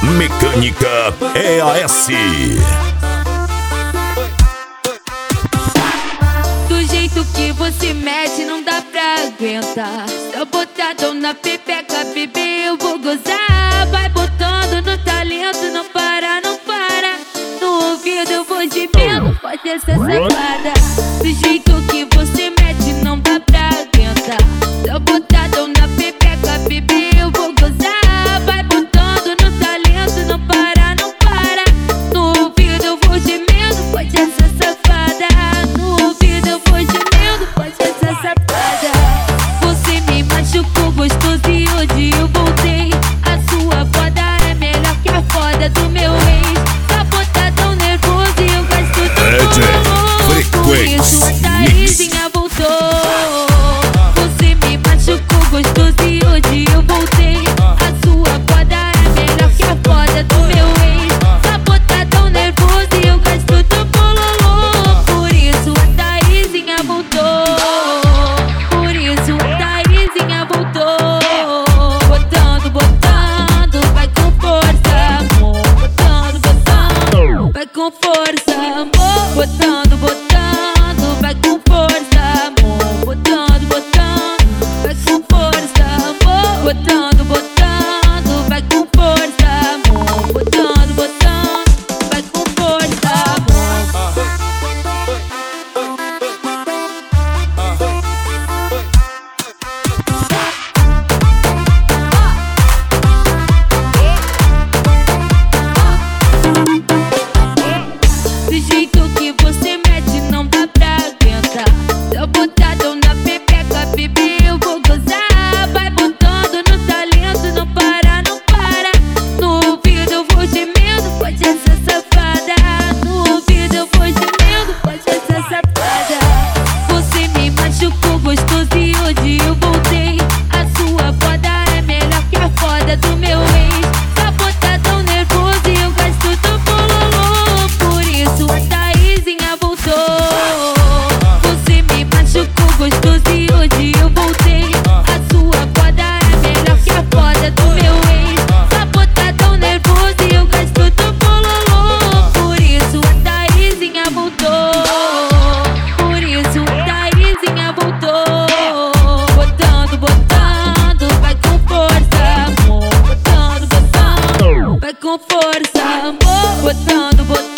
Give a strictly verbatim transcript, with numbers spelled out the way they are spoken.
Mecânica E A S. Do jeito que você mete não dá pra aguentar. Tô botado na pepeca, bebê, eu vou gozar. Vai botando no talento, não para, não para. No ouvido eu vou gemendo, pode ser safada. Do jeito que você mete não dá pra aguentar. Tô botado na pepeca, bebê, eu vou gozar. Vai botando no talento, não para, não para. No ouvido eu vou gemendo, pode ser safada. No ouvido eu vou gemendo, pode ser safada. Você me machucou gostoso e hoje eu voltei. A sua foda é melhor que a foda do meu ex. Tá botadão nervoso e eu gasto tudo. Por isso a Thaísinha voltou. Você me machucou gostoso e hoje eu voltei. A sua foda é melhor que a foda do meu ex. Tá botadão nervoso e eu gasto tudo. Por isso a Thaísinha voltou. Por isso a Thaísinha voltou. Botando, botando, vai com força, amor. Botando, botando, vai com força, amor. Botando, botando, vai com força, amor. Botando, botando, vai com força, amor. Botando, botando, vai com força, amor. Botando, botando, vai com força, amor. Do jeito que você mete não dá pra aguentar. Tô botado na pepeca, bebê, eu vou gozar. Vai botando no talento, não para, não para. No ouvido eu vou gemendo, pode ser safada. No ouvido eu vou gemendo, pode ser safada. Você me machucou gostoso e hoje eu voltei. A sua foda é melhor que a foda do meu ex. Tá botadão nervoso e eu gasto tudo. Por isso a Thaísinha voltou. Você me machucou gostoso e hoje eu voltei. A sua foda é melhor que a foda do meu ex. Tá botadão nervoso e eu gasto tudo. Por isso a Thaísinha voltou. Por isso a Thaísinha voltou. Botando, botando, vai com força, amor. Botando, botando, vai com força, amor. Botando, botando.